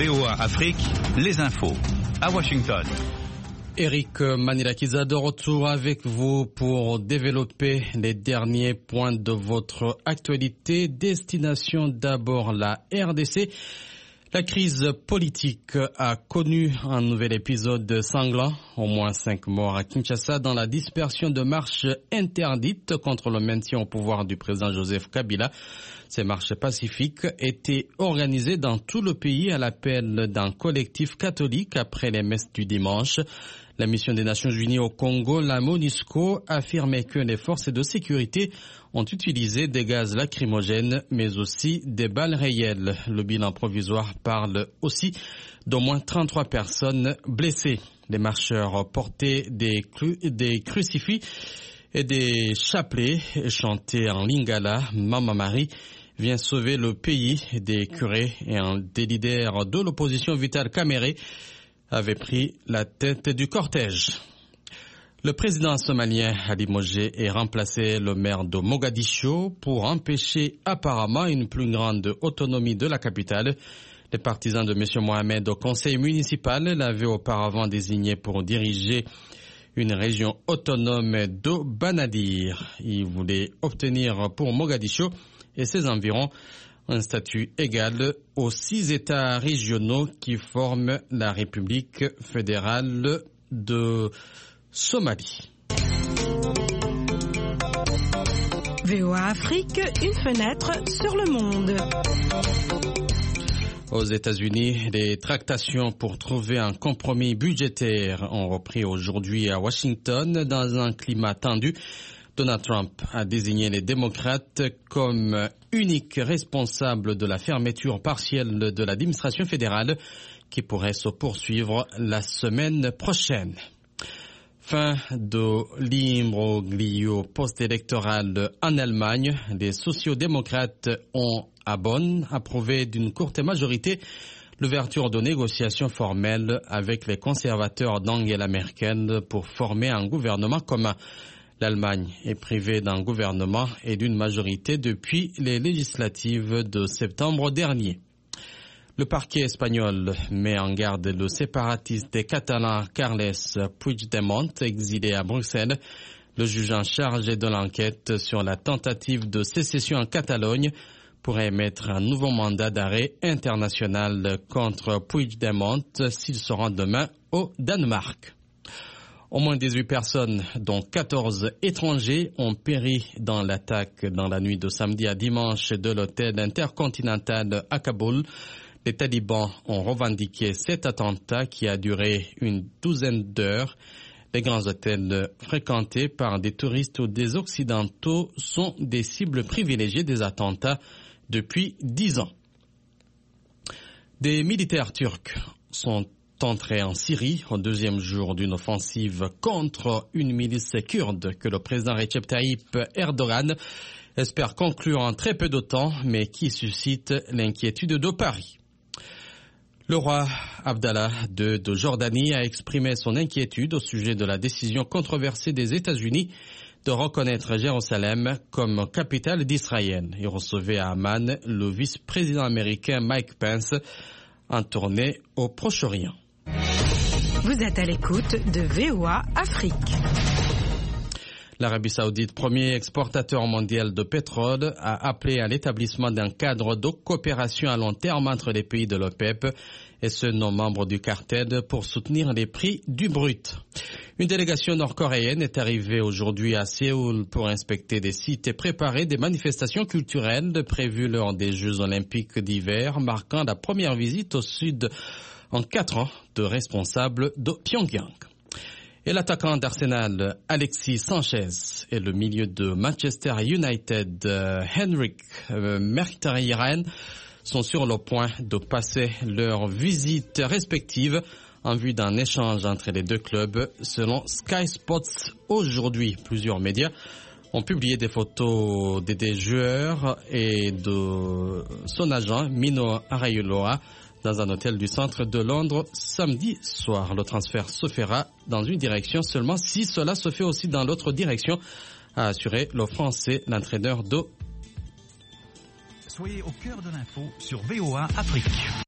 VOA Afrique, les infos. À Washington. Eric Manilakiza de retour avec vous pour développer les derniers points de votre actualité. Destination d'abord la RDC. La crise politique a connu un nouvel épisode sanglant. Au moins 5 morts à Kinshasa dans la dispersion de marches interdites contre le maintien au pouvoir du président Joseph Kabila. Ces marches pacifiques étaient organisées dans tout le pays à l'appel d'un collectif catholique après les messes du dimanche. La mission des Nations Unies au Congo, la MONUSCO, affirmait que les forces de sécurité ont utilisé des gaz lacrymogènes, mais aussi des balles réelles. Le bilan provisoire parle aussi d'au moins 33 personnes blessées. Les marcheurs portaient des crucifix et des chapelets chantés en lingala. Mama Marie vient sauver le pays. Des curés et des leaders de l'opposition Vital Kamerhe avait pris la tête du cortège. Le président somalien a limogé et remplacé le maire de Mogadiscio pour empêcher apparemment une plus grande autonomie de la capitale. Les partisans de M. Mohamed au conseil municipal l'avaient auparavant désigné pour diriger une région autonome de Banadir. Il voulait obtenir pour Mogadiscio et ses environs un statut égal aux 6 États régionaux qui forment la République fédérale de Somalie. VOA Afrique, une fenêtre sur le monde. Aux États-Unis, les tractations pour trouver un compromis budgétaire ont repris aujourd'hui à Washington dans un climat tendu. Donald Trump a désigné les démocrates comme unique responsable de la fermeture partielle de l'administration fédérale qui pourrait se poursuivre la semaine prochaine. Fin de l'imbroglio post-électoral en Allemagne. Les sociodémocrates ont à Bonn approuvé d'une courte majorité l'ouverture de négociations formelles avec les conservateurs d'Angela Merkel pour former un gouvernement commun. L'Allemagne est privée d'un gouvernement et d'une majorité depuis les législatives de septembre dernier. Le parquet espagnol met en garde le séparatiste des Catalans Carles Puigdemont, exilé à Bruxelles. Le juge en charge de l'enquête sur la tentative de sécession en Catalogne pourrait émettre un nouveau mandat d'arrêt international contre Puigdemont s'il se rend demain au Danemark. Au moins 18 personnes, dont 14 étrangers, ont péri dans l'attaque dans la nuit de samedi à dimanche de l'hôtel intercontinental à Kaboul. Les talibans ont revendiqué cet attentat qui a duré une douzaine d'heures. Les grands hôtels fréquentés par des touristes ou des occidentaux sont des cibles privilégiées des attentats depuis 10 ans. Des militaires turcs sont entrés en Syrie au deuxième jour d'une offensive contre une milice kurde que le président Recep Tayyip Erdogan espère conclure en très peu de temps, mais qui suscite l'inquiétude de Paris. Le roi Abdallah II de Jordanie a exprimé son inquiétude au sujet de la décision controversée des États-Unis de reconnaître Jérusalem comme capitale d'Israël. Il recevait à Amman le vice-président américain Mike Pence en tournée au Proche-Orient. Vous êtes à l'écoute de VOA Afrique. L'Arabie Saoudite, premier exportateur mondial de pétrole, a appelé à l'établissement d'un cadre de coopération à long terme entre les pays de l'OPEP et ceux non membres du cartel pour soutenir les prix du brut. Une délégation nord-coréenne est arrivée aujourd'hui à Séoul pour inspecter des sites et préparer des manifestations culturelles prévues lors des Jeux olympiques d'hiver, marquant la première visite au sud en 4 ans de responsables de Pyongyang. Et l'attaquant d'Arsenal, Alexis Sanchez, et le milieu de Manchester United, Henrik Mkhitaryan, sont sur le point de passer leurs visites respectives en vue d'un échange entre les deux clubs, selon Sky Sports aujourd'hui. Plusieurs médias ont publié des photos des joueurs et de son agent, Mino Raiola, dans un hôtel du centre de Londres samedi soir. Le transfert se fera dans une direction seulement si cela se fait aussi dans l'autre direction, a assuré le Français, l'entraîneur de... Soyez au cœur de l'info sur VOA Afrique.